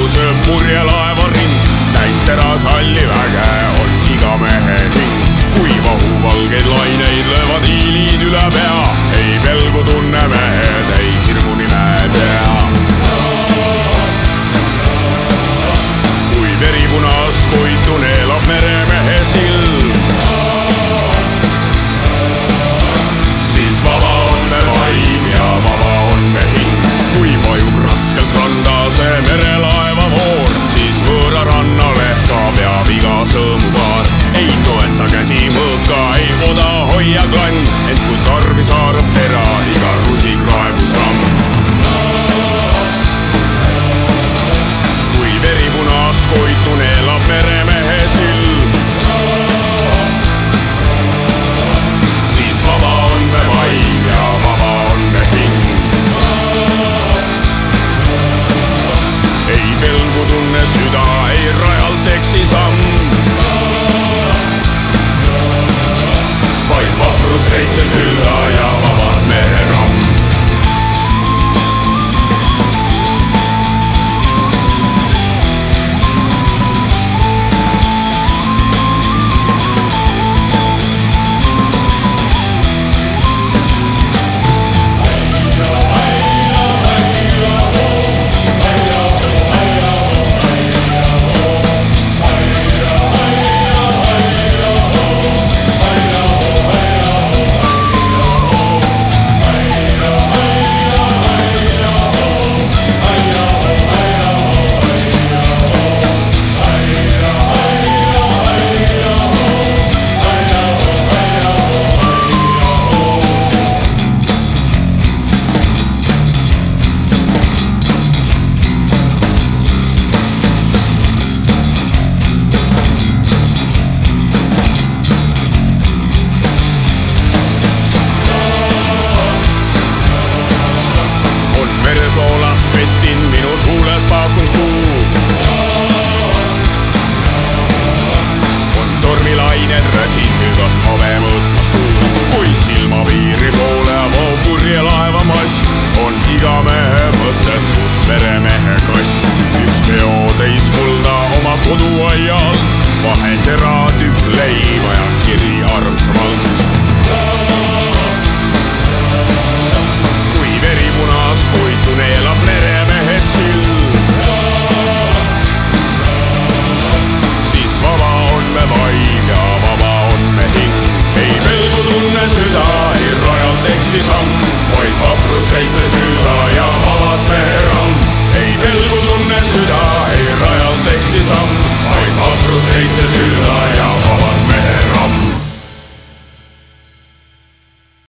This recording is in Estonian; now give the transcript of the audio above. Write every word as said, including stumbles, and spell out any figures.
sööb murjelaeva ring, täis teras halli väge on iga mehe hing. Kui vahuvalgeid laineid löövad hiilid üle pea, ei pelgu tunne mehed, ei hirmu nime tea. Kui veripunast koitu neelab meremehe silm, siis vaba on me vaim ja vaba on me hing. Kui vajub raskelt randa see merelaeva voor, siis võõra rannalehka peab iga sõõmupaar. Ei toeta käsi mõõka, ei oda hoia klann, ent kui tarvis haarab tera,